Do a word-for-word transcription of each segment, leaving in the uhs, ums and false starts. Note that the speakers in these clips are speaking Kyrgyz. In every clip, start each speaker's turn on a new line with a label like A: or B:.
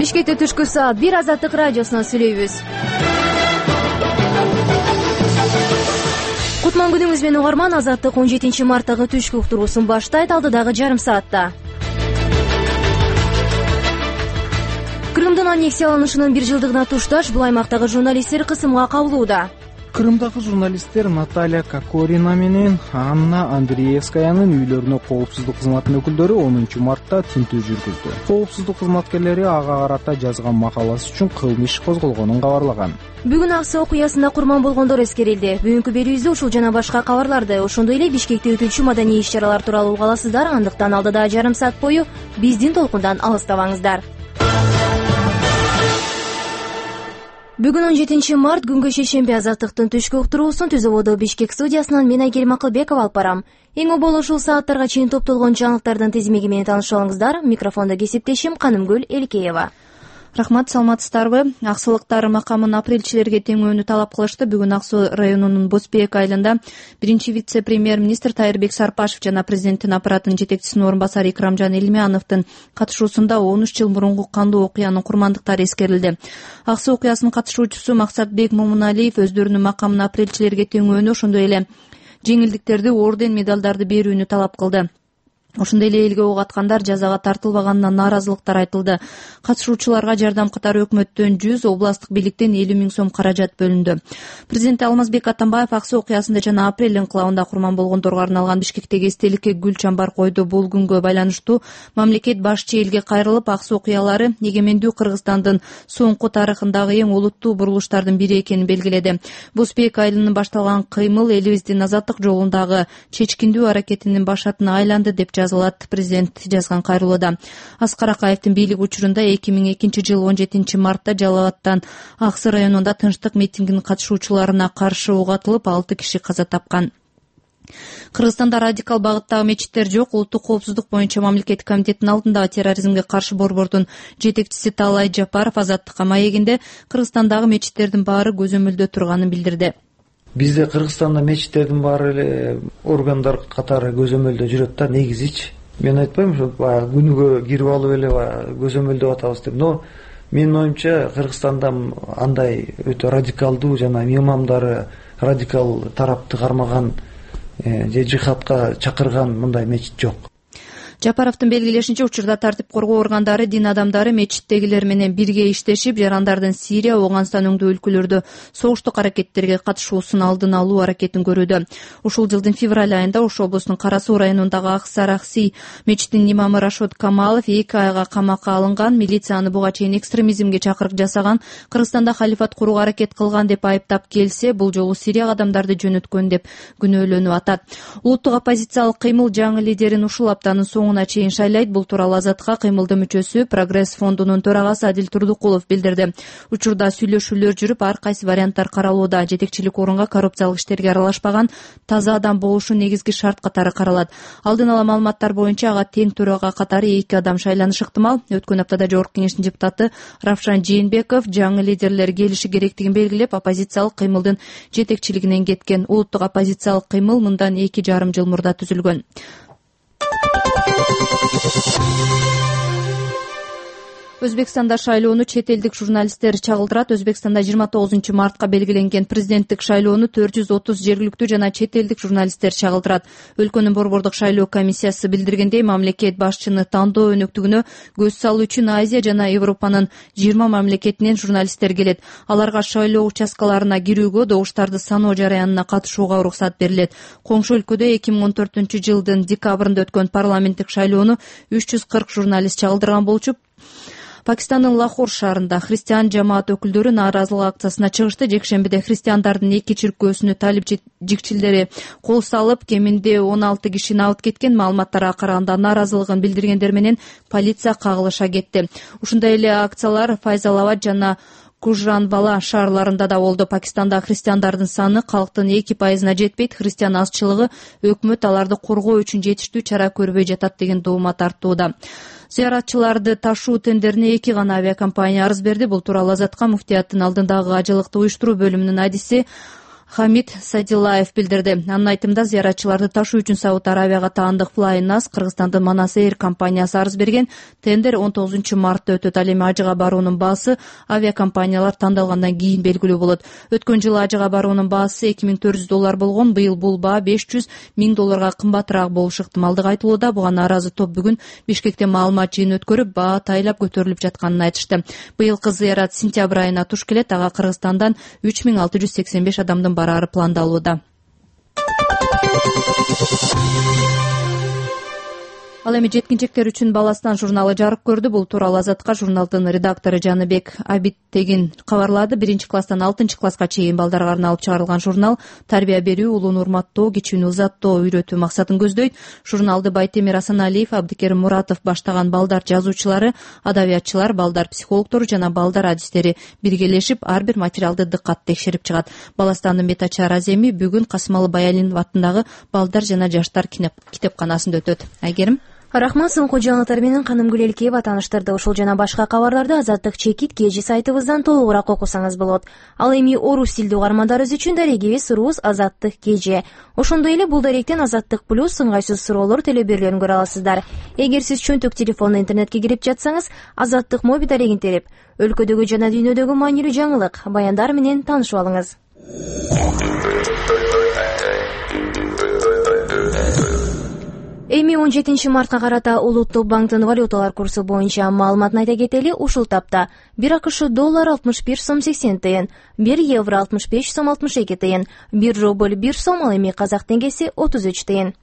A: Бишкекте түшкү саат бир Азаттык радиосунан сүйлөйбүз. Кутман күнүңүз менен угарман. Азаттык он жетинчи марттагы түшкү уктуруусун баштайт. Алдыдагы жарым саатта Крымдын аннексияланышынын бир жылдыгына тушташ бул аймактагы журналисттер кысымга кабылууда.
B: Крымдагы журналисттер Наталья Кокорина менен Анна Андреевскаянын үйлөрүнө коопсуздук кызматынын өкүлдөрү онунчу мартта тинтүү жүргүздү. Коопсуздук кызматкерлери ага карата жазган макаласы үчүн кылмыш иш козголгонун кабарлаган.
A: Бүгүн Аксы окуясында курман болгондор эскерилди. Бүгүнкү берүүбүздө ушул жана башка кабарларды, ошондой эле Бишкекте өтүүчү маданий иш-чаралар тууралуу уга аласыздар. Андыктан алдыда жарым саат бою биздин толкундан алыстабаңыздар. Бүгүн он жетинчи март күнгө шейшемби. Азаттыктын түшкү уктуруусун Түз ободо Бишкек студиясынан мен Айгерим Акылбекова алып барам. Эң обол ушул сааттарга чейин топтолгон жаңылыктардын тизмеги менен таанышып алыңыздар. Микрофондо кесиптешим Канымгүл Элкеева.
C: Рахмат, саламатсыздарбы? Аксылыктар макамын апрелчилерге теңөөнү талап кылышты. Бүгүн Ак Суу районунун Босбек айылында биринчи вице-премьер-министр Тайырбек Сарпашев жана президенттин аппаратынын жетекчисинин орун басары Икрамжан Элмеановдун катышуусунда он үч жыл мурунку кандуу окуянын курмандыктары эскерилди. Ак Суу окуясынын катышуучусу Максатбек Момуналиев өздөрүнүн макамын апрелчилерге теңөөнү, ошондой эле жеңилдиктерди, орден, медалдарды берүүнү талап кылды. Ошондой эле элге ок аткандар жазага тартылбаганына нааразылыктар айтылды. Катышуучуларга жардам катары өкмөттөн жүз, областтык бийликтен элүү миң сом каражат бөлүндү. Президент Алмазбек Атамбаев Ак Суу окуясында жана апрель инкылабында курман болгондорго арналган Бишкектеги эстеликке гүл чамбар койду. Бул күнгө байланыштуу мамлекет башчы элге кайрылып, Ак Суу окуялары эгемендүү Кыргызстандын соңку тарыхындагы эң олуттуу бурулуштардын бири экенин белгиледи. Босбек айылынан башталган кыймыл элибиздин азаттык жолундагы чечкиндүү аракетинин башатына айланды деп жазылат президент жазган кайрылууда. Аскар Акаевдин бийлик учурунда эки миң экинчи жыл он жетинчи мартта Жалал абадтан Аксы районунда тынчтык митингинин катышуучуларына каршы ок атылып, алты киши каза тапкан. Кыргызстанда радикал багыттагы мечиттер жок. Улуттук коопсуздук боюнча мамлекеттик комитеттин алдындагы терроризмге каршы борбордун жетекчиси Талай Жапаров Азаттыкка маегинде Кыргызстандагы мечиттердин баары көзөмөлдө турганын билдирди.
D: Бизде Кыргызстанда мечиттердин баары эле органдар катары көзөмөлдө жүрөт да, негизичи. Мен айтпайм, ошо баягы күнүгө кирип алып эле көзөмөлдөп атабыз деп. Но менин оюмча Кыргызстанда андай өтө радикалдуу жана имамдары радикал тарапты кармаган же жихадка чакырган мындай мечит жок.
C: Жапаровдун белгилешинче, учурда тартип коргоо органдары дин адамдары мечиттегилер менен бирге иштешип, жарандардын Сирия, Ооганстан өңдүү өлкөлөрдө согуштук аракеттерге катышуусун алдын алуу аракетин көрүүдө. Ушул жылдын февраль айында Ош облусунун Кара Суу районундагы Ак-Саракси мечитинин имамы Рашод Камалов эки айга камакка алынган. Милицияны буга чейин экстремизмге чакырык жасаган, Кыргызстанда халифат курууга аракет кылган деп айыптап келсе, бул жолу Сирияга адамдарды жөнөткөн деп күнөөлөнүп атат. Улуттук оппозициялык кыймыл жаңы лидерин ушул аптанын соңуна чейин шайлайт. Бул тууралуу Азатка кыймылдын мүчөсү, Прогресс фондунун төрагасы Адил Турдукулов билдирди. Учурда сүйлөшүүлөр жүрүп, ар кайсы варианттар каралууда. Жетекчилик орунга коррупциялык иштерге аралашпаган таза адам болушу негизги шарт катары каралат. Алдын ала маалыматтар боюнча ага тең төрага катары эки адам шайланышы ыктымал. Өткөн аптада Жогорку кеңештин депутаты Равшан Жээнбеков жаңы лидерлер келиши керектигин белгилеп, оппозициялык кыймылдын жетекчилигинен кеткен. Улуттук оппозициялык кыймыл мындан эки жарым жыл мурда түзүлгөн. Өзбекстанда шайлоону чет элдик журналисттер чагылдырат. Өзбекстанда жыйырма тогузунчу мартка белгиленген президенттик шайлоону төрт жүз отуз жергиликтүү жана чет элдик журналисттер чагылдырат. Өлкөнүн борбордук шайлоо комиссиясы билдиргендей, мамлекет башчыны тандоо өнөктүгүнө көз салуу үчүн Азия жана Европанын жыйырма мамлекетинен журналисттер келет. Аларга шайлоо участкаларына кирүүгө, добуштарды саноо жараянына катышууга уруксат берилет. Коңшу өлкөдө эки миң он төртүнчү жылдын декабрында өткөн парламенттик шайлоону үч жүз кырк журналист чагылдырган болчу. Пакистандын Лахор шаарында христиан жамаат өкүлдөрү нааразылык акциясына чыгышты. Жекшембиде христиандардын эки чиркөөсүнө талип жикчилдери кол салып, кеминде он алты кишини алып кеткен. Маалыматтарга караганда нааразылыгын билдиргендер менен полиция кагылыша кетти. Ушундай эле акциялар Файзалабад жана Гужранвала шаарларында да болду. Пакистанда христиандардын саны калктын эки пайызына жетпейт. Христиан азчылыгы өкмөт аларды коргоо үчүн жетиштүү чара көрбөй жатат деген доомат артууда. Зыяратчыларды ташуу тендерине эки гана авиакомпания арыз берди. Бул тууралуу Азатка муфтияттын алдындагы ажылыкты уюштуруу бөлүмүнүн адиси Хамид Садилаев билдирди. Анын айтымында зыяратчыларды ташуу үчүн Сауд Аравияга таандык Flynas Кыргызстандын Манас Air компаниясы арыз берген. Тендер он тогузунчу мартта өтөт. Ал эми ажыга баруунун баасы авиакомпаниялар тандалгандан кийин белгилүү болот. Өткөн жылы ажыга баруунун баасы эки миң төрт жүз доллар болгон. Быйыл бул баа беш жүз миң долларга кымбатыраак болушу ыктымалдыгы айтылууда. Буга нааразы топ бүгүн Бишкекте маалымат жыйын өткөрүп, баа тайлап көтөрүлүп жатканын айтышты. Быйылкы зыярат сентябрь айына туш келет. Ага Кыргызстандан үч миң алты жүз сексен беш адамдын бараары пландалууда. Ал эми жеткинчектер үчүн Баластан журналы жарык көрдү. Бул тууралуу Азатка журналдын редактору Жаныбек Абиттегин кабарлады. Биринчи класстан алтынчы класска чейин балдарга арналып чыгарылган журнал тарбия берүү, улууну урматтоо, кичүүнү ызаттоо үйрөтүү максатын көздөйт. Журналды Байтемир Асаналиев, Абдикерим Муратов баштаган балдар жазуучулары, адабиятчылар, балдар психологтору жана балдар адистери биргелешип ар бир материалды дыккат текшерип чыгат. Баластандын бет ачар аземи бүгүн Касымалы Баялинов атындагы балдар жана жаштар китепканасында өтөт. Айгерим.
A: Рахмат, соңку жаңылыктар менен Каным Гүлелкеева тааныштырды. Ушул жана башка кабарларды Азаттык чекит кежи сайтыбыздан толугураак окусаңыз болот. Ал эми орус тилдүү угармандарыбыз үчүн дарегибиз Рус Азаттык кежи. Ошондой эле бул даректен Азаттык плюс ыңгайсыз суроолор телеберлерин көрө аласыздар. Эгер сиз чөнтөк телефондо интернетке кирип жатсаңыз, Азаттык моби дарегин терип, өлкөдөгү жана дүйнөдөгү маанилүү жаңылык, баяндар менен таанышып алыңыз. Эми он жетинчи мартка карата Улуттук банктын валюталар курсу боюнча маалыматын айта кетели. Ушул тапта бир АКШ доллар алтымыш бир сом сексен тыйын, бир евро алтымыш беш сом алтымыш эки тыйын, бир рубль бир сом, ал эми казак теңгеси отуз үч тыйын.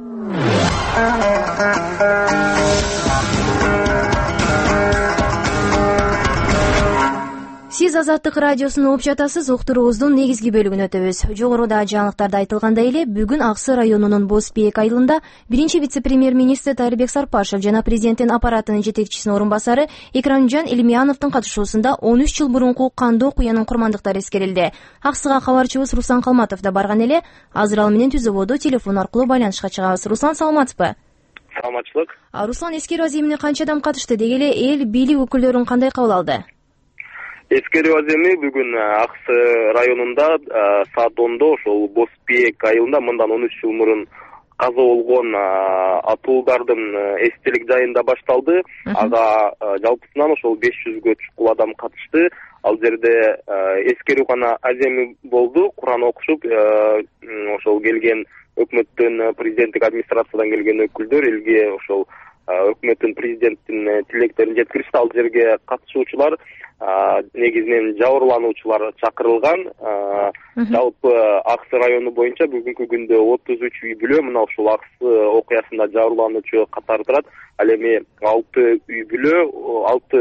A: Сиз Азаттык радиосун угуп жатасыз. Уктуруубуздун негизги бөлүгүнө өтөбүз. Жогоруда жаңылыктарда айтылгандай эле, бүгүн Аксы районунун Боз Бейек айылында биринчи вице-премьер-министр Тайырбек Сарпашев жана президенттин аппаратынын жетекчисинин орун басары Экрамжан Илмияновдун катышуусунда он үч жыл мурунку кандуу окуянын курмандыктары эскерилди. Аксыга кабарчыбыз Руслан Калматов да барган эле. Азыр ал менен түзөбодо телефон аркылуу байланышка чыгабыз. Руслан, саламатсызбы?
E: Саламатчылык.
A: Руслан, эскерүү аземине канча адам катышты? Деги эле эл бийлик өкүлдөрүн кандай кабыл алды?
E: Эскерүү аземи бүгүн Аксы районунда саат ондо ошол Боз Бейек айылында мындан он үч жыл мурун каза болгон атуулдардын эстелик жайында башталды. Ага жалпысынан ошол беш жүзгө чукул адам катышты. Ал жерде эскерүүгана аземи болду. Куран окушуп, ошол келген өкмөттөн, президенттик администрациядан келген өкүлдөр элге ошол өкмөттүн, президенттин тилектерин жеткиришти. Ал жерге катышуучулар негизинен жабырлануучулар чакырылган. Жалпы Аксы району боюнча бүгүнкү күндө отуз үч үй бүлө мына ушул Аксы окуясында жабырлануучу катары турат. Ал эми алты үй бүлө, алты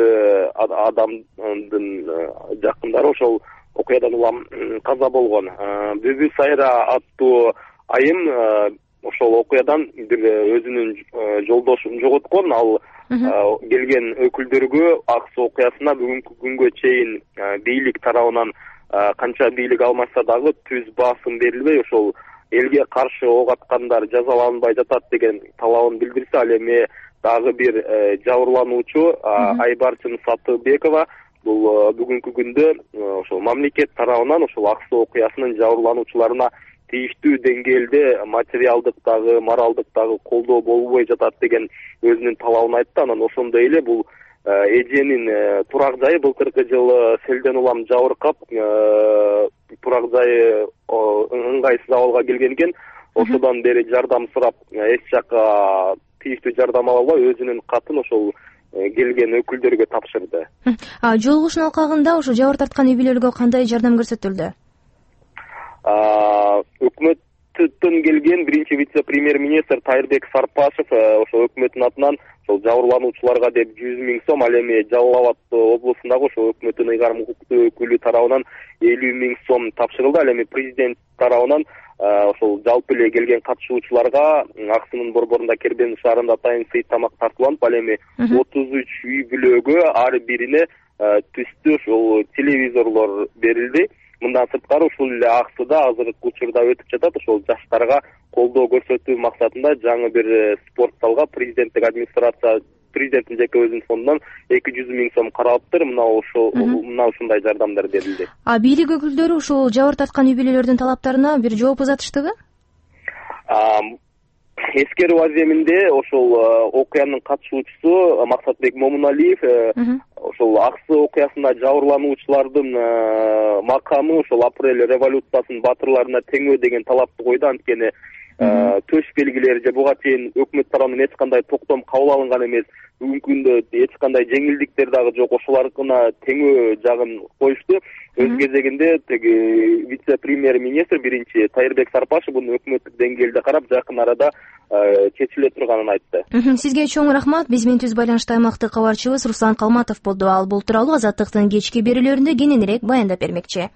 E: адамдын жакындары ошол окуядан улам каза болгон. Бүбү Сайра аттуу айым ошол окуядан бир өзүнүн жолдошун жоготкон. Ал келген өкүлдөргө Аксы окуясына бүгүнкү күнгө чейин бийлик тарабынан канча бийлик алмашса дагы түз басым берилбей, ошол элге каршы ок аткандар жазаланбай жатат деген талабын билдирсе, ал эми дагы бир жабырлануучу Айбарчын Сатыбекова бул бүгүнкү күндө ошол мамлекет тарабынан ошол Аксы окуясынын жабырлануучуларына тийиштүү деңгээлде материалдык дагы, моралдык дагы колдоо болбой жатат деген өзүнүн талабын айтты. Анан ошондой эле бул эженин турак жайы былтыркы жылы селден улам жабыркап, турак жайы ыңгайсыз абалга келген экен. Ошодон бери жардам сурап, эч жакка тийиштүү жардам ала албай, өзүнүн катын ошол келген өкүлдөргө тапшырды.
A: Жолугушуу алкагында ошо жабыр тарткан үй бүлөлөргө кандай жардам көрсөтүлдү?
E: Өкмөттөн келген биринчи вице-премьер-министр Тайырбек Сарпашев ошо өкмөттүн атынан ошол жабырлануучуларга деп жүз миң сом, ал эми Жалал Абад облусундагы ошол өкмөттүн ыйгарым укуктуу өкүлү тарабынан элүү миң сом тапшырылды. Ал эми президент тарабынан ошол жалпы эле келген катышуучуларга Аксынын борборунда Кербен шаарында атайын сый тамак тартууланып, ал эми отуз үч үй бүлөгө ар бирине түстүү ошол телевизорлор берилди. Мындан сырткары ушул эле Аксыда азыркы учурда өтүп жатат ошол жаштарга колдоо көрсөтүү максатында жаңы бир спорт залга президенттик администрация президенттин жеке өзүнүн фондунан эки жүз миң сом каралыптыр. Мына ошол мына ушундай жардамдар берилди.
A: А бийлик өкүлдөрү ушул жабыр тарткан үй бүлөлөрдүн талаптарына бир жооп узатыштыбы?
E: Эскерүү аземинде ошол окуянын катышуучусу Максатбек Момуналиев ошол Аксы окуясында жабырлануучулардын макамы ошол апрель революциясынын батырларына теңөө деген талапты койду. Анткени төш белгилери же буга чейин өкмөт тарабынан эч кандай токтом кабыл алынган эмес. Бүгүнкү күндө эч кандай жеңилдиктер дагы жок. Ошоларына теңөө жагын коюшту. Өз кезегинде теги вице-премьер-министр биринчи Тайырбек Сарпашев буну өкмөттүк деңгээлде карап жакын арада чечиле турганын айтты.
A: Сизге чоң рахмат. Биз менен түз байланышта аймактык кабарчыбыз Руслан Калматов болду. Ал бул тууралуу Азаттыктын кечки берүүлөрүндө кененирээк баяндап бермекчи.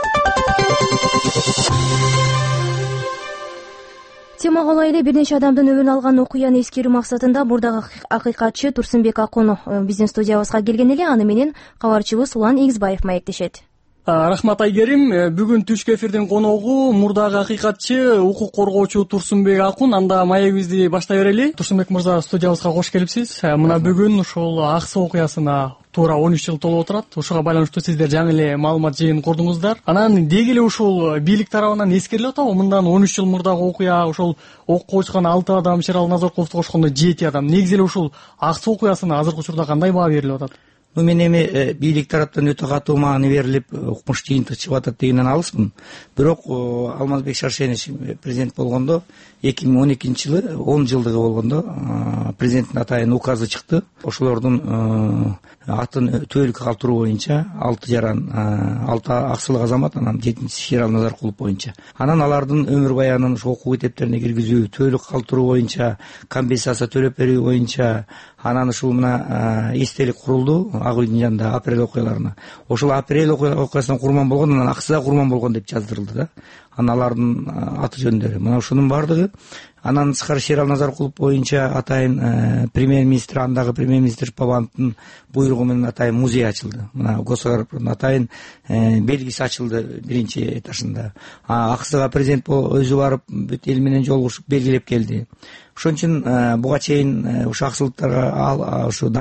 A: Темага ылайык бир нече адамдын өмүрүн алган окуяны эскерүү максатында бурдагы акыйкатчы Турсунбек Акун биздин студиябызга келген эле. Аны менен кабарчыбыз Улан Игизбаев маектешет.
F: Рахмат Айгерим. Бүгүн түшкү эфирдин коногу мурдагы акыйкатчы, укук коргоочу Турсунбек Акун. Анда маегибизди баштай берели. Турсунбек мырза, студиябызга кош келипсиз. Мына бүгүн ушул Аксы окуясына туура он үч жыл толуп отурат. Ушуга байланыштуу сиздер жаңы эле маалымат жыйын курдуңуздар. Анан деги эле ушул бийлик тарабынан эскерилип атабы? Мындан он үч жыл мурдагы окуя, ошол окууга чыккан алты адам, Шерал Назаркуловду кошкондо жети адам. Негизи эле ушул Аксы окуясына азыркы учурда кандай баа берилип атат?
G: Мен эми бийлик тараптан өтө катуу маани берилип, укмуш жыйынтык чыгып атат дегенден алыспын. Бирок Алмазбек Шаршенович президент болгондо эки миң он экинчи жылы он жылдыгы болгондо президенттин атайын указы чыкты. Ошолордун атын төөлүккө калтыруу боюнча алты жаран, алты аксылык азамат, анан жетинчиси Шерал Назаркулов боюнча. Анан алардын өмүр баянын ошо окуу китептерине киргизүү, төөлүккө калтыруу боюнча, компенсация төлөп берүү боюнча, анан ушул мына эстелик курулду ак үйдүн жанында апрель окуяларына. Ошол апрель окуясына курман болгон, анан Аксыда курман болгон деп жаздырылды да. Анан алардын аты жөндөрү. Мына ушунун баардыгы. Анан тышкары Шерал Назаркулов боюнча атайын премьер-министр, андагы премьер-министр Пабановдун буйругу менен атайын музей ачылды. Мына Государственный атайын белгиси ачылды биринчи этажында. Аксыга президент өзү барып бүт эл менен жолугушуп белгилеп келди. Ошон үчүн буга чейин ушу аксылыктарга ушу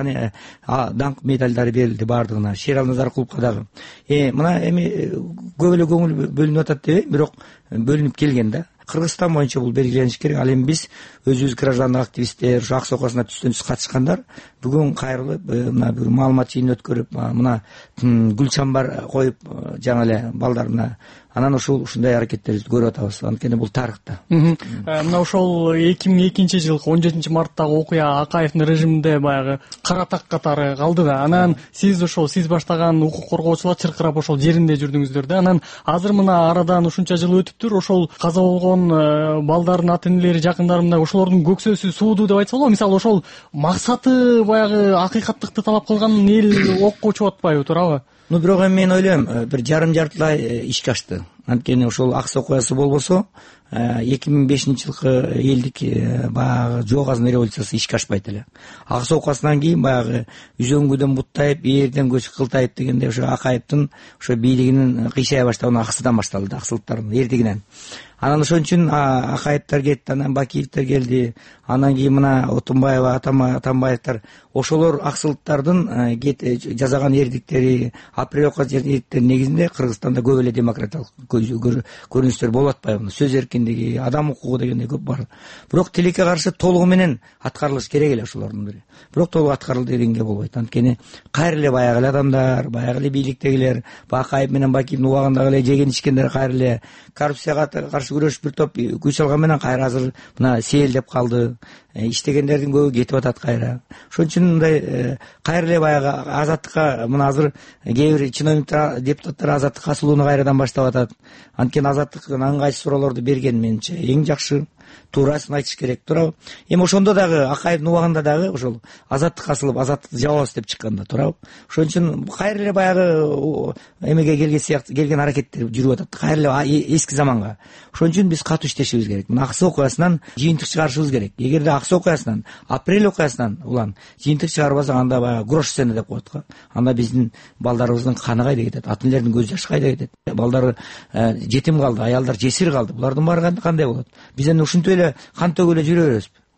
G: даңк медалдары берилди баардыгына. Шерал Назаркуловго дагы. Э мына эми көп эле көңүл бөлүнүп атат дебейм, бирок бөлүнүп келген да. Кыргызстан боюнча бул белгилениш керек. Ал эми биз өзүбүз граждандык активисттер, ушу Аксы окуясына түстөн түз катышкандар бүгүн кайрылып, мына бир маалымат жыйын өткөрүп, мына гүл чамбар коюп жаңы эле балдарына, анан ушул ушундай аракеттерди көрүп атабыз. Анткени бул тарыхта.
F: Мына ошол эки миң экинчи жылкы он жетинчи марттагы окуя Акаевдин режиминде баягы кара так катары калды да. Анан сиз ошол сиз баштаган укук коргоочулар чыркырап ошол жеринде жүрдүңүздөр да. Анан азыр мына арадан ушунча жыл өтүптүр. Ошол каза болгон балдардын ата энелери, жакындары мына ошолордун көксөсү суудуу деп айтса болобу? Мисалы ошол максаты баягы акыйкаттыкты талап кылган эл окко учуп атпайбы, туурабы?
G: Ну, бирок эми мен ойлойм, бир жарым жартылай ишке ашты. Анткени ошол Аксы окуясы болбосо, эки миң бешинчи жылкы элдик баягы жоогазын революциясы ишке ашпайт эле. Аксы окуясынан кийин баягы үзөңгүдөн буттайып, ээрден көч кылтайып дегенде ошо Акаевдин ошо бийлигинин кыйшая баштаганы Аксыдан башталды, аксылыктардын эрдигинен. Анан ошон үчүн Акаевдер кетти, анан Бакиевдер келди, анан кийин мына Отунбаева, Атамбаевдер, ошолор аксылыктардын жасаган эрдиктери, апрель окуясынын негизинде Кыргызстанда көп эле демократиялык көрүнүштөр болуп атпайбы? Сөз эркиндиги, адам укугу дегендей көп бар. Бирок тилекке каршы толугу менен аткарылыш керек эле ошолордун бири. Бирок толук аткарылды дегенге болбойт. Анткени кайра эле баягы эле адамдар, баягы эле бийликтегилер, Бакаев менен Бакиевдин убагындагы эле жеген ичкендер кайра эле коррупцияга каршы күрөшүп бир топ күч алган менен кайра азыр мына сейилдеп калды. Иштегендердин көбү кетип атат кайра. Ошон үчүн мындай кайра эле баягы азаттыкка, мына азыр кээ бир чиновниктер, депутаттар азаттыкка асылууну кайрадан баштап атат. Анткени азаттыктын ыңгайсыз суроолорду берген менче эң жакшы, туурасын айтыш керек, туурабы? Эми ошондо дагы Акаевдин убагында дагы ошол азаттыкка асылып, азаттыкты жабабыз деп чыкканда, туурабы? Ошон үчүн кайра эле баягы эмеге келген сыяктуу келген аракеттер жүрүп атат, кайра эле эски заманга. Ошон үчүн биз катуу иштешибиз керек. Мына Аксы окуясынан жыйынтык чыгарышыбыз керек. Эгерде Аксы окуясынан, апрель окуясынан улан жыйынтык чыгарбасак, анда баягы грош цена деп коет го. Анда биздин балдарыбыздын каны кайда кетет, ата энелердин көз жашы кайда кетет? Балдары жетим калды, аялдар жесир калды. Булардын баары кандай болот? Биз эми ушинтип эле кан төгүп эле жүрө беребизби?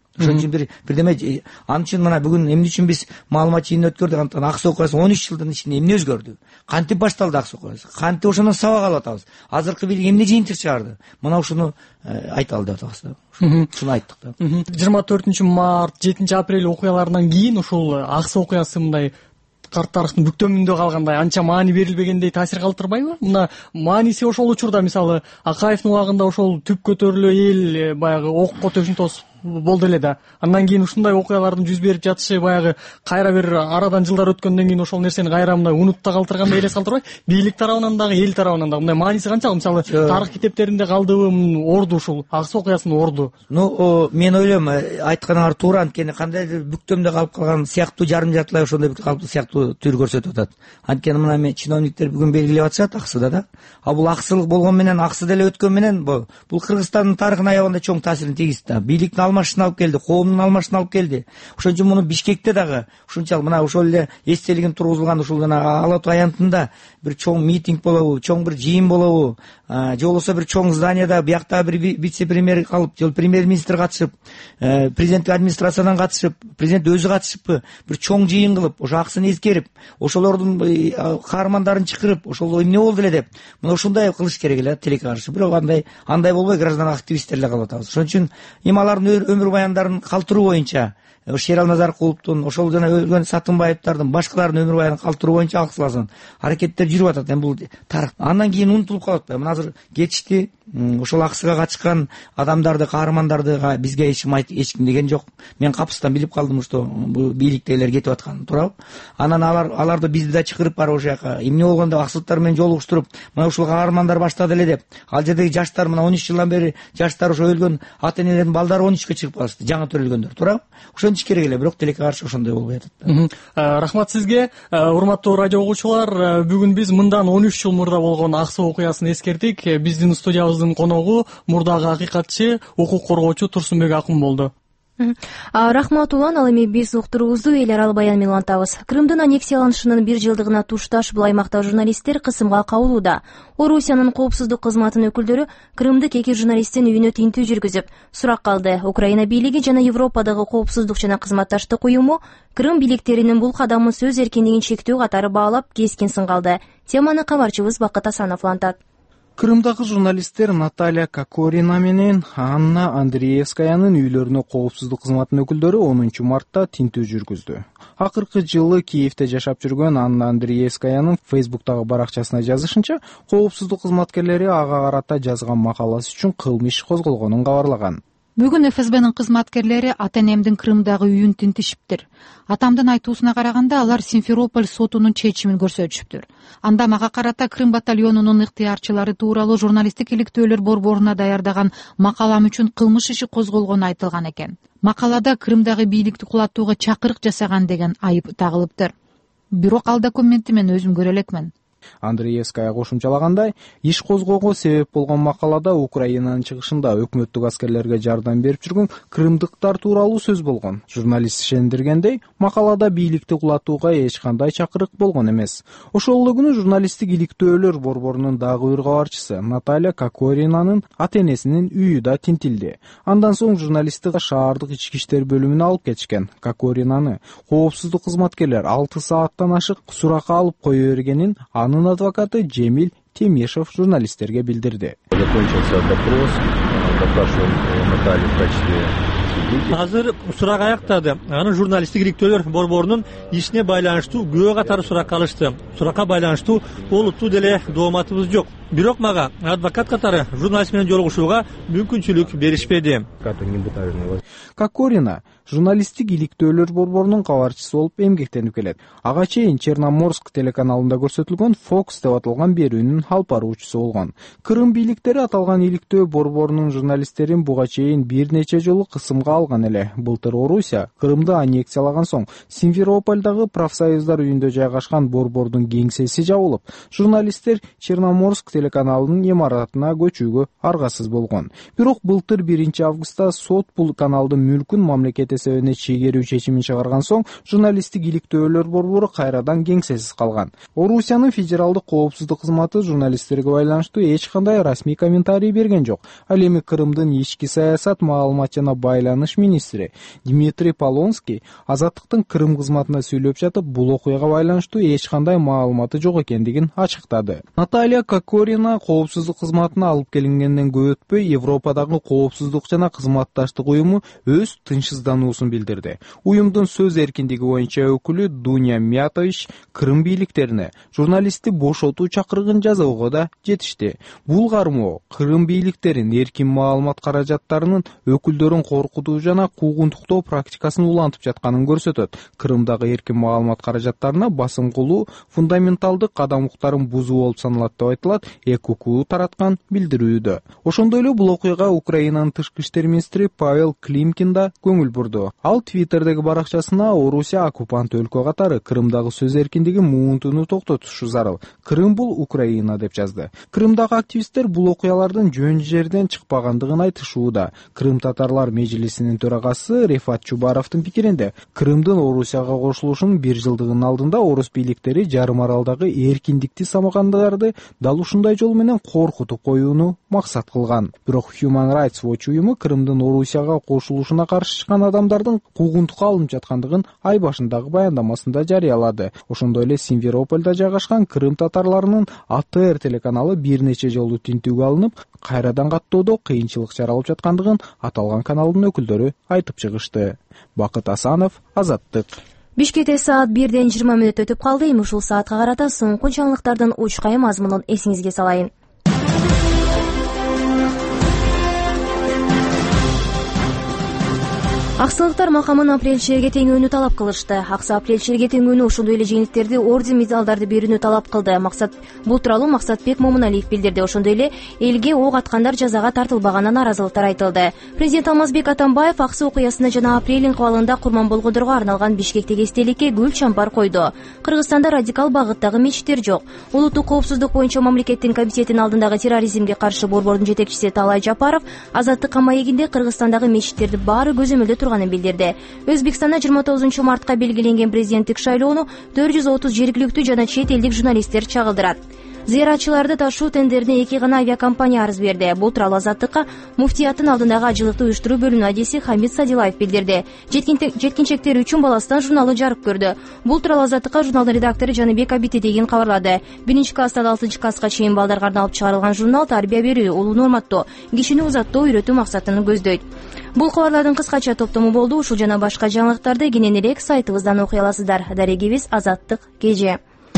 G: ошон үчүн бир бирдеме ал үчүн мына бүгүн эмне үчүн биз маалымат жыйынын өткөрдүк, анткени аксы окуясы он үч жылдын ичинде эмне өзгөрдү, кантип башталды аксы окуясы, кантип ошондон сабак алып атабыз, азыркы бийлик эмне жыйынтык чыгарды, мына ушуну айталы деп атабыз да. Ушуну айттык да.
F: жыйырма төртүнчү март жетинчи апрель окуяларынан кийин ушул аксы окуясы мындай карт тарыхтын бүктөмүндө калгандай анча маани берилбегендей таасир калтырбайбы? Мына мааниси ошол учурда мисалы Акаевдин убагында ошол түп көтөрүлө эл баягы окко төшүн тосуп болду эле да. Андан кийин ушундай окуялардын жүз берип жатышы баягы кайра бир арадан жылдар өткөндөн кийин ошол нерсени кайра мындай унутта калтыргандай элес калтырбайбы? Бийлик тарабынан дагы, эл тарабынан дагы мындай мааниси канчалык? Мисалы тарых китептеринде калдыбы орду ушул аксы окуясынын орду?
G: Ну, мен ойлойм, айтканыңар туура, анткени кандайдыр бүктөмдө калып калган сыяктуу жарым жартылай ошондой бир калыптуу сыяктуу түр көрсөтүп атат. Анткени мына мен чиновниктер бүгүн белгилеп атышат аксыда да. А бул аксылык болгон менен, аксы деле өткөн менен бул Кыргызстандын тарыхына аябаганда чоң таасирин тийгизди да. Бийликтин алмашышына алып келди, коомдун алмашышына алып келди. Ошон үчүн муну Бишкекте дагы ушунчалык мына ошол эле эстелигин тургузулган ушул жана Ала Тоо аянтында бир чоң митинг болобу, чоң бир жыйын болобу, же болбосо бир чоң зданияда биякта бир вице-премьер калып, же премьер-министр катышып, президенттик администрациядан катышып, президент өзү катышыппы, бир чоң жыйын кылып, ошо аксын эскерип, ошолордун каармандарын чакырып, ошол эмне болду эле деп, мына ушундай кылыш керек эле тилекке каршы. Бирок андай андай болбой граждан активисттер эле калып атабыз. Ошон үчүн эми алардын өмүр баяндарын калтыруу боюнча Шерал Назаркуловдун, ошол жана өлгөн Сатынбаевдардын, башкалардын өмүр баянын калтыруу боюнча аксыласын аракеттер жүрүп атат. Эми бул тарых андан кийин унутулуп калат да. Мына азыр кетишти, ошол аксыга катышкан адамдарды, каармандарды бизге эч ким эч ким деген жок. Мен капыстан билип калдым что бул бийликтегилер кетип атканын, туурабы? Анан алар аларды бизди да чакырып барып ошол жака эмне болгондо аксылыктар менен жолугуштуруп, мына ушул каармандар баштады эле деп. Ал жердеги жаштар мына он үч жылдан бери жаштар ошо өлгөн ата энелердин балдары он үчкө чыгып калышты, жаңы төрөлгөндөр, туурабы? Ошентип керек эле, бирок тилекке каршы ошондой болбой атат.
F: Рахмат сизге, урматтуу радио угуучулар. Бүгүн биз мындан он үч жыл мурда болгон аксы окуясын эскердик. Биздин студиябыздын коногу мурдагы акыйкатчы, укук коргоочу Турсунбек Акун болду.
A: Рахмат улан. Ал эми биз уктуруубузду эл аралык баян менен улантабыз. Крымдын аннексияланышынын бир жылдыгына тушташ бул аймакта журналисттер кысымга кабылууда. Орусиянын коопсуздук кызматынын өкүлдөрү Крымдык эки журналисттин үйүнө тинтүү жүргүзүп сурак калды. Украина бийлиги жана Европадагы коопсуздук жана кызматташтык уюму Крым бийликтеринин бул кадамын сөз эркиндигин чектөө катары баалап кескин сынгалды. Теманы кабарчыбыз Бакыт Асанов улантат.
B: Крымдагы журналисттер Наталья Кокорина менен Анна Андреевскаянын үйлөрүнө коопсуздук кызматынын өкүлдөрү онунчу мартта тинтүү жүргүздү. Акыркы жылы Киевде жашап жүргөн Анна Андреевскаянын Фейсбуктагы баракчасына жазышынча, коопсуздук кызматкерлери ага карата жазган макаласы үчүн кылмыш козголгонун кабарлаган.
H: Бүгүн эф эс бнын кызматкерлери ата энемдин Крымдагы үйүн тинтишиптир. Атамдын айтуусуна караганда алар Симферополь сотунун чечимин көрсөтүшүптүр. Анда мага карата Крым батальонунун ыктыярчылары тууралуу журналисттик иликтөөлөр борборуна даярдаган макалам үчүн кылмыш иши козголгону айтылган экен. Макалада Крымдагы бийликти кулатууга чакырык жасаган деген айып тагылыптыр. Бирок ал документти мен өзүм көрө элекмин.
B: Андреевская кошумчалагандай, иш козгоого себеп болгон макалада Украинанын чыгышында өкмөттүк аскерлерге жардам берип жүргөн крымдыктар тууралуу сөз болгон. Журналист ишендиргендей, макалада бийликти кулатууга эч кандай чакырык болгон эмес. Ошол эле күнү журналисттик иликтөөлөр борборунун дагы бир кабарчысы Наталья Кокоринанын ата энесинин үйү да тинтилди. Андан соң журналистти шаардык ички иштер бөлүмүнө алып кетишкен. Кокоринаны коопсуздук кызматкерлер алты сааттан ашык суракка алып кое бергенин анын адвокаты Жемил Темешев журналисттерге билдирди.
I: Закончился допрос, допрашивал Наталью в качестве свидетеля.
J: Азыр сурак аяктады. Анын журналисттик иликтөөлөр борборунун ишине байланыштуу күбө катары суракка алышты. Суракка байланыштуу олуттуу деле дооматыбыз жок. Бирок мага адвокат катары журналист менен жолугушууга мүмкүнчүлүк беришпеди.
B: Кокорина журналисттик иликтөөлөр борборунун кабарчысы болуп эмгектенип келет. Ага чейин Черноморск телеканалында көрсөтүлгөн Fox деп аталган берүүнүн алып баруучусу болгон. Крым бийликтери аталган иликтөө борборунун журналисттерин буга чейин бир нече жолу кысымга алган эле. Былтыр Орусия Крымды аннексиялаган соң Симферопольдагы профсоюздар үйүндө жайгашкан борбордун кеңсеси жабылып, журналисттер Черноморск телеканалынын имаратына көчүүгө аргасыз болгон. Бирок былтыр биринчи августта сот бул каналдын мүлкүн мамлекет эсебине чегерүү чечимин чыгарган соң журналисттик иликтөөлөр борбору кайрадан кеңсесиз калган. Орусиянын федералдык коопсуздук кызматы журналисттерге байланыштуу эч кандай расмий комментарий берген жок. Ал эми Крымдын ички саясат, маалымат жана байланыш министри Дмитрий Полонский Азаттыктын Крым кызматына сүйлөп жатып, бул окуяга байланыштуу эч кандай маалыматы жок экендигин ачыктады. Наталья Кокорина коопсуздук кызматына алып келингенден көп өтпөй Европадагы коопсуздук жана кызматташтык уюму өз тынчсыздануусун билдирди. Уюмдун сөз эркиндиги боюнча өкүлү Дуня Мятович Крым бийликтерине журналистти бошотуу чакырыгын жасоого да жетишти. Бул кармоо Крым бийликтерин эркин маалымат каражаттарынын өкүлдөрүн коркутуу жана куугунтуктоо практикасын улантып жатканын көрсөтөт. Крымдагы эркин маалымат каражаттарына басым кылуу фундаменталдык кадам укуктарын бузуу болуп саналат деп айтылат эки укуу тараткан билдирүүдө. Ошондой эле бул окуяга Украинанын тышкы иштер министри Павел Климкин да көңүл бурду. Ал Твиттердеги баракчасына Орусия оккупант өлкө катары Крымдагы сөз эркиндиги муунтууну токтотушу зарыл. Крым бул Украина деп жазды. Крымдагы активисттер бул окуялардын жөн жерден чыкпагандыгын айтышууда. Крым татарлар межлисинин төрагасы Рефат Чубаровдун пикиринде Крымдын Орусияга кошулушунун бир жылдыгынын алдында орус бийликтери жарым аралдагы эркиндикти самагандарды дал ушундай жол менен коркутуп коюуну максат кылган. Бирок Human Rights Watch уюму Крымдын Орусияга кошулушуна каршы чыккан адамдардын куугунтукка алынып жаткандыгын ай башындагы баяндамасында жарыялады. Ошондой эле Симферопольдо жайгашкан Крым татарларынын А Т Р телеканалы бир нече жолу тинтүүгө алынып, кайрадан каттоодо кыйынчылык жаралып жаткандыгын аталган каналдын өкүлдөрү айтып чыгышты. Бакыт Асанов, Азаттык.
A: Бишкекте саат бирден жыйырма мүнөт өтүп калды. Эми ушул саатка карата соңку жаңылыктардын учкай мазмунун эсиңизге салайын. Аксылыктар макамын апрелчилерге теңөөнү талап кылышты. Аксы апрелчилерге теңөөнү ошондой эле жеңилдиктерди, орден, медалдарды берүүнү талап кылды. Максат бул тууралуу Максатбек Момуналиев билдирди. Ошондой эле элге ок аткандар жазага тартылбаганына наразылыктар айтылды. Президент Алмазбек Атамбаев Аксы окуясына жана апрель инкыбалында курман болгондорго арналган Бишкектеги эстеликке гүл чампар койду. Кыргызстанда радикал багыттагы мечиттер жок. Улуттук коопсуздук боюнча мамлекеттин комитетинин алдындагы терроризмге каршы борбордун жетекчиси Талай Жапаров Азаттыкка маегинде Кыргызстандагы мечиттерди баары көзөмөлдө билдирди. Өзбекстанда жыйырма тогузунчу мартка белгиленген президенттик шайлоону төрт жүз отуз жергиликтүү жана чет элдик журналисттер чагылдырат. Зыяратчыларды ташуу тендерине эки гана авиакомпания арыз берди. Бул тууралуу Азаттыкка муфтияттын алдындагы ажылыкты уюштуруу бөлүмүнүн адиси Хамид Садилаев билдирди. Жеткинчектер үчүн баласынан журналын жарык көрдү. Бул тууралуу Азаттыкка журналдын редактору Жаныбек Абитидегин кабарлады. биринчи класстан алтынчы класска чейин балдарга арналып чыгарылган журнал тарбия берүү, улууну урматтоо, кишини узаттоо, үйрөтүү максатын көздөйт. Бул кабарлардын кыскача топтому болду. Ушул жана башка жаңылыктарды кененирээк сайтыбыздан окуй аласыздар. Дарегибиз Азаттык кеже.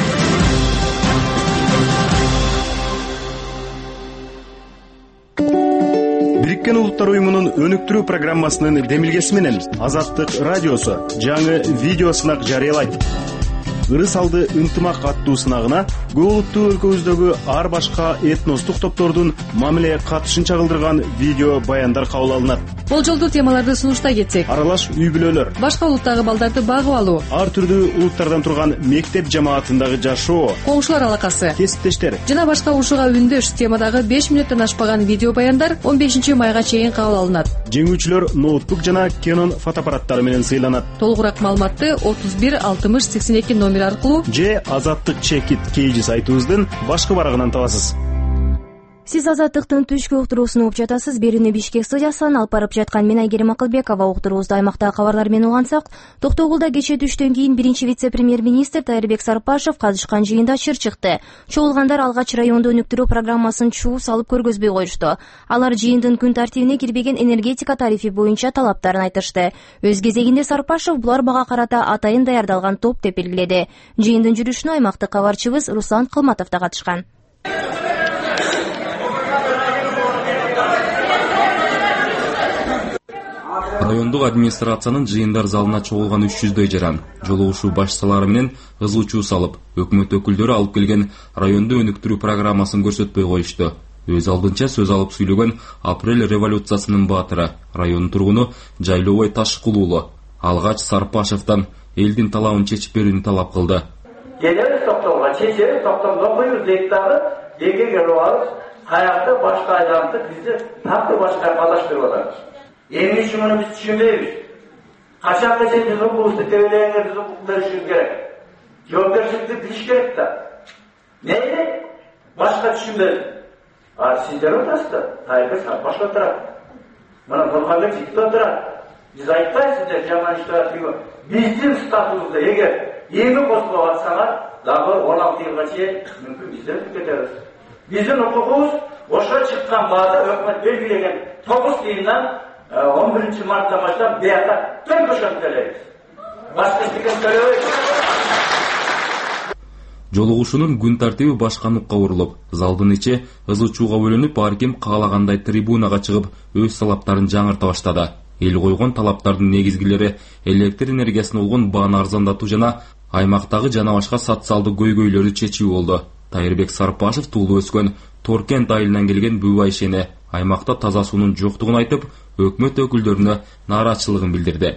K: Бириккен Улуттар уюмунун өнүктүрүү программасынын демилгеси менен Азаттык радиосу жаңы видео сынак жарыялайт. Ырыс алды ынтымак аттуу сынагына көп улуттуу өлкөбүздөгү ар башка этностук топтордун мамиле катышын чагылдырган видео баяндар кабыл алынат.
L: Болжолдуу темаларды сунуштай кетсек:
K: аралаш үй бүлөлөр,
L: башка улуттагы балдарды багып алуу,
K: ар түрдүү улуттардан турган мектеп жамаатындагы жашоо,
L: коңшулар алакасы,
K: кесиптештер
L: жана башка ушуга үндөш темадагы беш мүнөттөн ашпаган видео баяндар он бешинчи майга чейин кабыл алынат.
K: Жеңүүчүлөр ноутбук жана Canon фотоаппараттары менен сыйланат.
L: Толугураак маалыматты отуз бир алтымыш сексен эки номер аркылуу
K: же Азаттык чекит кейжи сайтыбыздын башкы барагынан табасыз.
A: Сиз Азаттыктын түшкү уктуруусун угуп жатасыз. Берүүнү Бишкек студиясынан алып барып жаткан мен Айгерим Акылбекова. Уктуруубузду аймактагы кабарлар менен улантсак, Токтогулда кечээ түштөн кийин биринчи вице-премьер-министр Тайырбек Сарпашев катышкан жыйында чыр чыкты. Чогулгандар алгач райондо өнүктүрүү программасын чуу салып көргөзбөй коюшту. Алар жыйындын күн тартибине кирбеген энергетика тарифи боюнча талаптарын айтышты. Өз кезегинде Сарпашев булар бага карата атайын даярдалган топ деп белгиледи. Жыйындын жүрүшүнө аймактык кабарчыбыз Руслан Кылматов да катышкан.
M: Райондук администрациянын жыйындар залына чогулган үч жүздөй жаран жолугушуу башчылары менен ызылчуу салып, өкмөт өкүлдөрү алып келген райондо өнүктүрүү программасын көрсөтпөй коюшту. Өз алдынча сөз алып сүйлөгөн апрель революциясынын баатыры, райондун тургуну Жайлообой Ташкул алгач Сарпашевдон элдин талабын чечип берүүнү талап кылды.
N: Келебиз токтомго, чечебиз, токтомдо коюбуз дейт дагы, элге келип алып, каякта башка айланды бизди такты башка калаштырып атат. Эмне үчүн муну биз түшүнбөйбүз. качанга чейин биз укугубузду тебелеңер, биз укук беришибиз керек. Жоопкерчиликти билиш керек да. Эмне? Башка түшүнбөдүм. А сиздер отасыздар, Тайырбек Сарпашев отурат. Мына Нурманбек Жигит отурат. Биз айтпайсыздар жаман иштеп, биздин статусубузда эгер эми кошулуп атсаңар, дагы он алты жылга чейин мүмкүн биздер кетебиз. Биздин укугубуз ошо чыккан баада өкмөт белгилеген тогуз тыйындан он биринчи марттан баштап бияка төңкөшөп төлөйбүз. Башка эчтеке төлөбөйбүз.
M: Жолугушуунун күн тартиби башка нукка урулуп, залдын ичи ызы-чууга бөлүнүп, ар ким каалагандай трибунага чыгып, өз талаптарын жаңырта баштады. Эл койгон талаптардын негизгилери электр энергиясын болгон бааны арзандатуу жана аймактагы жана башка социалдык көйгөйлөрдү чечүү болду. Тайырбек Сарпашев туулуп өскөн Торкент айылынан келген Бүбү Айшени аймакта таза суунун жоктугун айтып, өкмөт өкүлдөрүнө нааразычылыгын билдирди.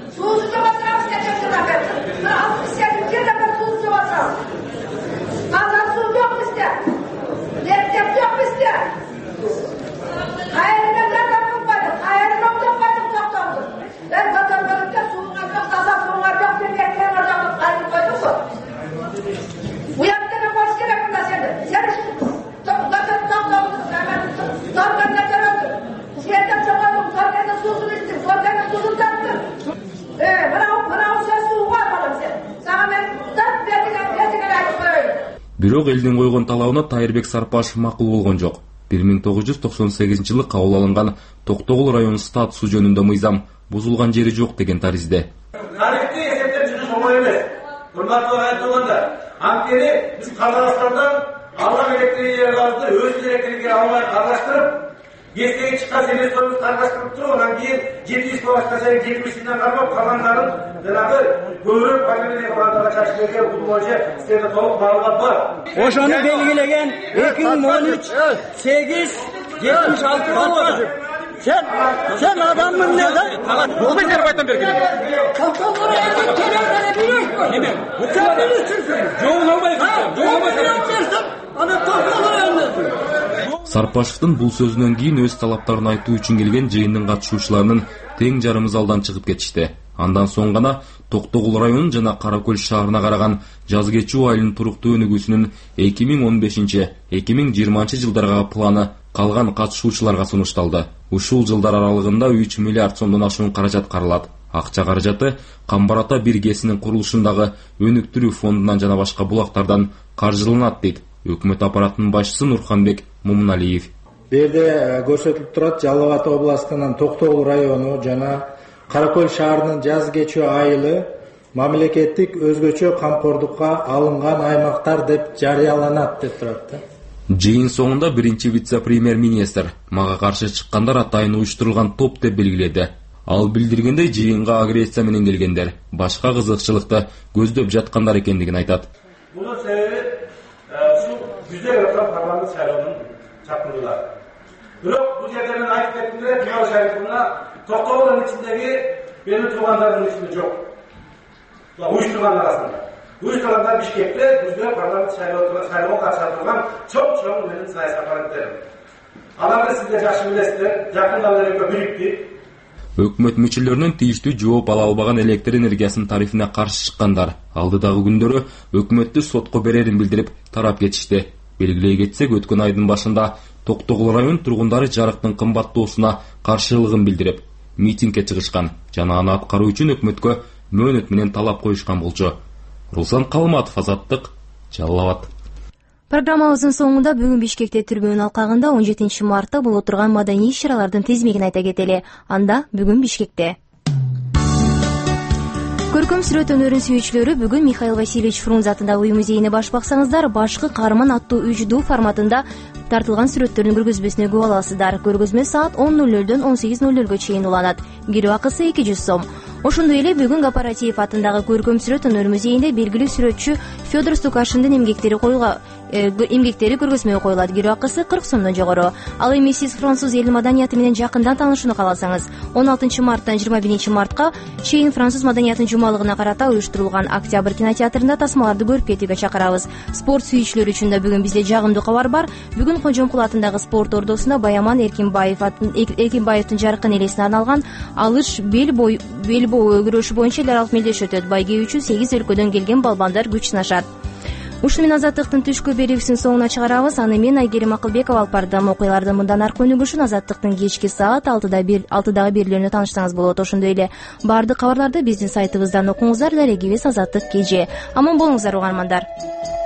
M: Бирок элдин койгон талабына Тайырбек Сарпашев макул болгон жок. бир миң тогуз жүз токсон сегизинчи жылы кабыл алынган Токтогул району статусу жөнүндө мыйзам бузулган жери жок деген таризде.
N: Тарихти эсептеп жүрүш оңой эмес. Урматтуу айтылганда, анткени биз Казакстандан алган электр энергиябызды өз электрге албай караштырып, кесеге чыккан семействобуз караштырып туруп, анан кийин жети жүз пайызга чейин жетимишинден кармап калгандарын жанагы көбүрөөк панельный плантага чачып берген бул боюнча сизде толук маалымат бар.
O: Ошону белгилеген эки миң он үч сегиз жетимиш алты болду. Sen sen adamın ne de? Bu bir terbaytan belgili. Kalkalara kenarlara biliyorsun. Neme? Sen bilirsin. Joğun olmayı bilirsin. Joğun olmayı bilirsin. Ana kalkalara anlasın.
M: Сарпашевдин бул сөзүнөн кийин өз талаптарын айтуу үчүн келген жыйындын катышуучуларынын тең жарымы залдан чыгып кетишти. Андан соң гана Токтогул районунун жана Каракөл шаарына караган Жаз кечүү айылынын туруктуу өнүгүүсүнүн эки миң он бешинчи — эки миң жыйырманчы жылдарга планы калган катышуучуларга сунушталды. Ушул жылдар аралыгында үч миллиард сомдон ашуун каражат каралат. Акча каражаты Камбар ата бир КЭСинин курулушундагы өнүктүрүү фондунан жана башка булактардан каржыланат дейт өкмөт аппаратынын башчысы Нурханбек Мумуналиев.
P: Берде көрсөтүлүп турат Жалал Абад областынын Токтогул району жана Каракөл шаарынын Жаз кечүү айылы мамлекеттик өзгөчө камкордукка алынган аймактар деп жарыяланат деп турат.
M: Жыйын соңунда биринчи вице-премьер-министр мага каршы чыккандар атайын уюштурулган топ деп белгиледи. Ал билдиргендей жыйынга агрессия менен келгендер башка кызыкчылыкты көздөп жаткандар экендигин айтат.
N: Бунун себеби ушу жүздөгөн парламент шайлоонун чакыруулары. Бирок бул жерде мен айтып кеттим эле, Жумал Шарифовна Токтогулдун ичиндеги менин туугандардын ичинде жок. Уюштургандар арасында. Уюштургандар Бишкекте жүздөгөн парламент шайлоого катышып турган чоң-чоң менин саясат аппараттерим. Аларды сиздер жакшы билесиздер, жакында эле экөө бирикти.
M: Өкмөт мүчөлөрүнүн тийиштүү жооп ала албаган электр энергиясынын тарифине каршы чыккандар алдыдагы күндөрү өкмөттү сотко берерин билдирип тарап кетишти. Белгилей кетсек, өткөн айдын башында Токтогул район тургундары жарыктын кымбаттоосуна каршылыгын билдирип митингге чыгышкан жана аны аткаруу үчүн өкмөткө мөөнөт менен талап коюшкан болчу. Руслан Калматов, Азаттык, Жалал Абад.
A: Программабыздын соңунда бүгүн Бишкекте түрбөн алкагында он жетинчи мартта боло турган маданий иш-чаралардын тизмегин айта кетели. Анда бүгүн Бишкекте көркөм сүрөт өнөрүнүн сүйүүчүлөрү бүгүн Михаил Васильевич Фрунзе атындагы үй музейине баш баксаңыздар, башкы каарман аттуу үч ду форматында тартылган сүрөттөрдүн көргөзмөсүнө күбө аласыздар. Көргөзмө саат он ноль нолдон он сегиз ноль нолго чейин уланат. Кирүү акысы эки жүз сом. Ошондой эле бүгүн Кооператив атындагы көркөм сүрөт өнөр музейинде белгилүү сүрөтчү Федор Стукашиндин эмгектери коюлган эмгектери көргөзмөгө коюлат. Кирүү акысы кырк сомдон жогору. Ал эми сиз француз эл маданияты менен жакындан таанышууну кааласаңыз, он алтынчы марттан жыйырма биринчи мартка чейин француз маданиятынын жумалыгына карата уюштурулган Октябрь кинотеатрында тасмаларды көрүп кетүүгө чакырабыз. Спорт сүйүүчүлөр үчүн да бүгүн бизде жагымдуу кабар бар. Бүгүн Кожомкул атындагы спорт ордосунда Баяман Эркинбаев Эркинбаевдин жаркын элесине арналган алыш бел бою бел бою күрөшү боюнча эл аралык мелдеш өтөт. Байге үчүн сегиз өлкөдөн келген балбандар күч сынашат. Ушуну менен Азаттыктын түшкү берүүсүн соңуна чыгарабыз. Аны мен Айгерим Акылбекова алып бардым. Окуялардын мындан аркы өнүгүшүн Азаттыктын кечки саат алтыдагы берүүлөрүнө тааныштыңыз болот. Ошондой эле баардык кабарларды биздин сайтыбыздан окуңуздар. Дарегибиз Азаттык кеже. Аман болуңуздар угармандар.